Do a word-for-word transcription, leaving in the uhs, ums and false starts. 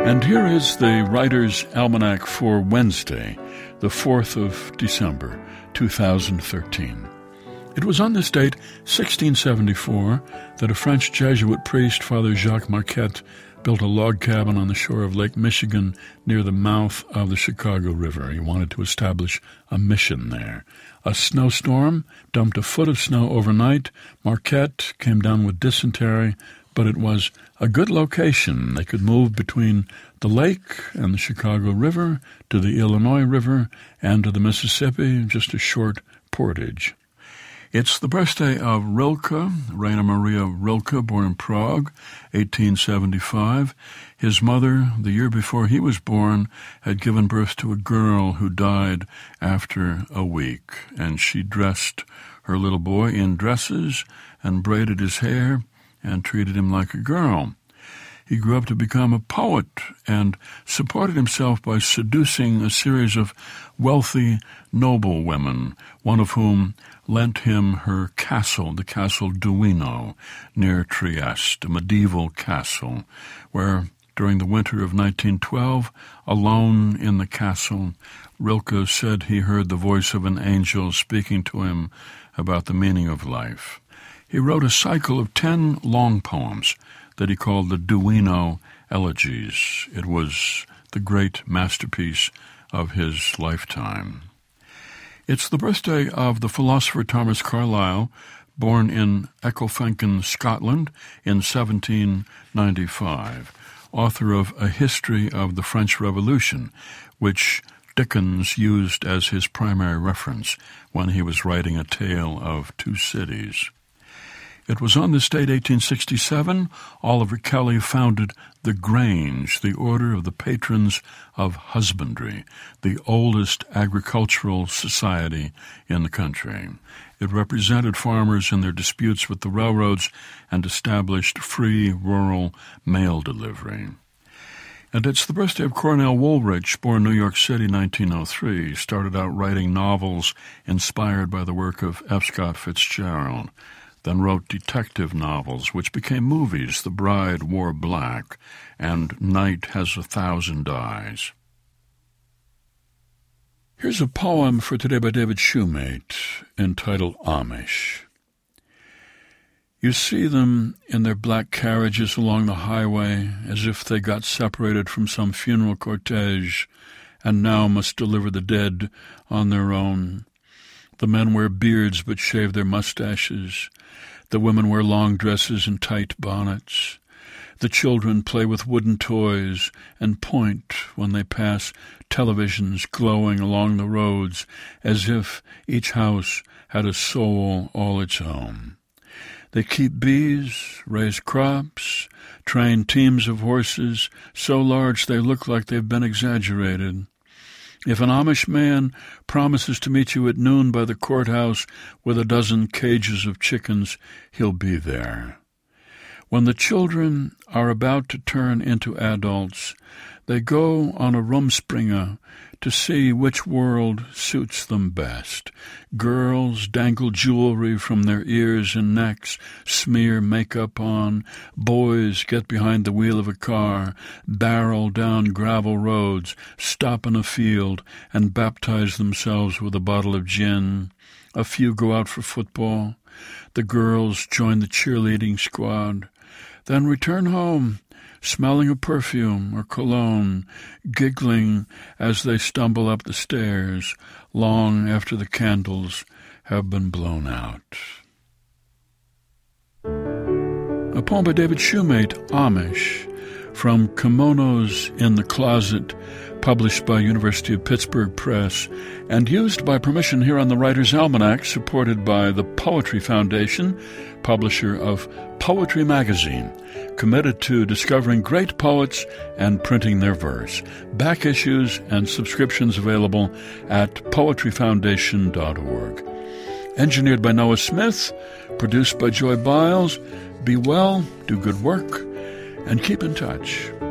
And here is the Writer's Almanac for Wednesday, the fourth of December, two thousand thirteen. It was on this date, sixteen seventy-four, that a French Jesuit priest, Father Jacques Marquette, built a log cabin on the shore of Lake Michigan near the mouth of the Chicago River. He wanted to establish a mission there. A snowstorm dumped a foot of snow overnight. Marquette came down with dysentery, but it was a good location. They could move between the lake and the Chicago River to the Illinois River and to the Mississippi, just a short portage. It's the birthday of Rilke, Rainer Maria Rilke, born in Prague, eighteen seventy-five. His mother, the year before he was born, had given birth to a girl who died after a week, and she dressed her little boy in dresses and braided his hair and treated him like a girl. He grew up to become a poet and supported himself by seducing a series of wealthy noble women, one of whom lent him her castle, the Castle Duino, near Trieste, a medieval castle, where during the winter of nineteen twelve, alone in the castle, Rilke said he heard the voice of an angel speaking to him about the meaning of life. He wrote a cycle of ten long poems that he called the Duino Elegies. It was the great masterpiece of his lifetime. It's the birthday of the philosopher Thomas Carlyle, born in Ecclefechan, Scotland, in seventeen ninety-five, author of A History of the French Revolution, which Dickens used as his primary reference when he was writing A Tale of Two Cities. It was on this date, eighteen sixty-seven, Oliver Kelly founded the Grange, the Order of the Patrons of Husbandry, the oldest agricultural society in the country. It represented farmers in their disputes with the railroads and established free rural mail delivery. And it's the birthday of Cornell Woolrich, born New York City, nineteen oh three. He started out writing novels inspired by the work of F. Scott Fitzgerald, then wrote detective novels, which became movies, The Bride Wore Black and Night Has a Thousand Eyes. Here's a poem for today by David Shoemate, entitled Amish. You see them in their black carriages along the highway, as if they got separated from some funeral cortege and now must deliver the dead on their own. The men wear beards but shave their mustaches. The women wear long dresses and tight bonnets. The children play with wooden toys and point when they pass televisions glowing along the roads as if each house had a soul all its own. They keep bees, raise crops, train teams of horses so large they look like they've been exaggerated. If an Amish man promises to meet you at noon by the courthouse with a dozen cages of chickens, he'll be there. When the children are about to turn into adults, they go on a rumspringa to see which world suits them best. Girls dangle jewelry from their ears and necks, smear makeup on. Boys get behind the wheel of a car, barrel down gravel roads, stop in a field, and baptize themselves with a bottle of gin. A few go out for football. The girls join the cheerleading squad, then return home, smelling of perfume or cologne, giggling as they stumble up the stairs, long after the candles have been blown out. A poem by David Shoemate, Amish, from Kimonos in the Closet, published by University of Pittsburgh Press, and used by permission here on the Writer's Almanac, supported by the Poetry Foundation, publisher of Poetry Magazine, committed to discovering great poets and printing their verse. Back issues and subscriptions available at poetry foundation dot org. Engineered by Noah Smith, produced by Joy Biles. Be well, do good work, and keep in touch.